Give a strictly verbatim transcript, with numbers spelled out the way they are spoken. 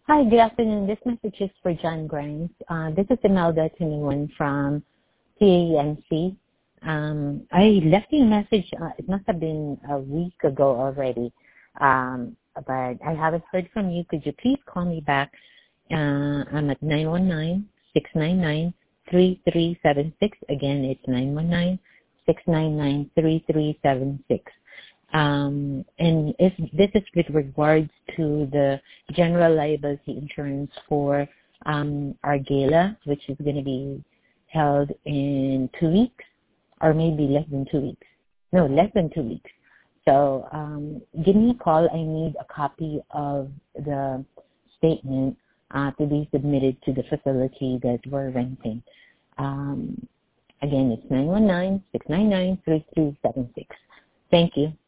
Hi, good afternoon. This message is for John Grimes. Uh, this is Imelda twenty-one from T A N C. Um, I left you a message. Uh, it must have been a week ago already, um, but I haven't heard from you. Could you please call me back? Uh, I'm at nine one nine, six nine nine, three three seven six. Again, it's nine one nine, six nine nine, three three seven six. Um, and if this is with regards to the general liability insurance for um, our gala, which is going to be held in two weeks, or maybe less than two weeks. No, less than two weeks. So um, give me a call. I need a copy of the statement uh, to be submitted to the facility that we're renting. Um, again, it's nine one nine, six nine nine, three three seven six. Thank you.